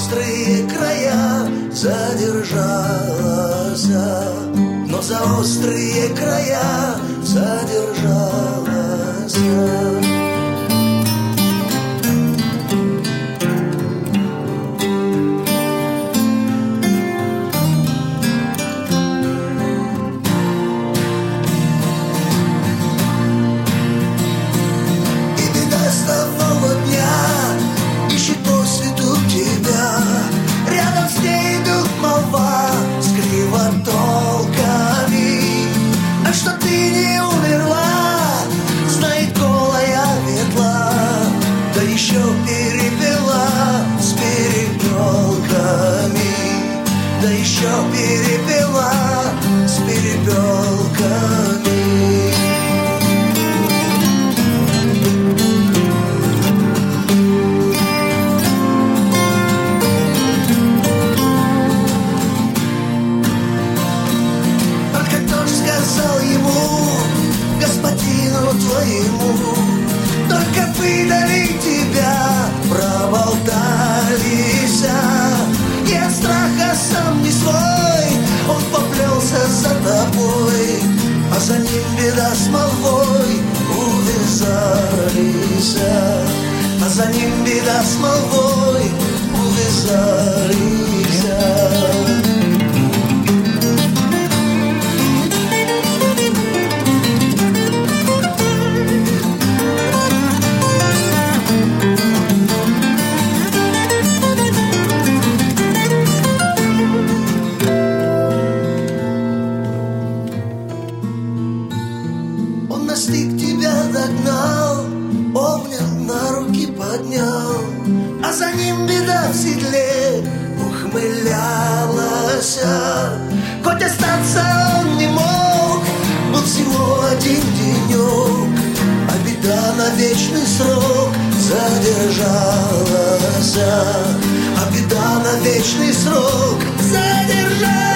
острые края задержалась, но за острые края задержалась. Перепела с перепелками. Только кто ж сказал ему, господину твоему, только выдали тебя, проболтались, и от страха сам не свой, он поплелся за тобой, а за ним беда с молвой увязались, а за ним беда с молвой увязались. Настиг тебя, догнал, обнял, на руки поднял, а за ним беда в седле ухмылялась. Хоть остаться он не мог, был всего один денек, а беда на вечный срок задержалась, а беда на вечный срок задержалась.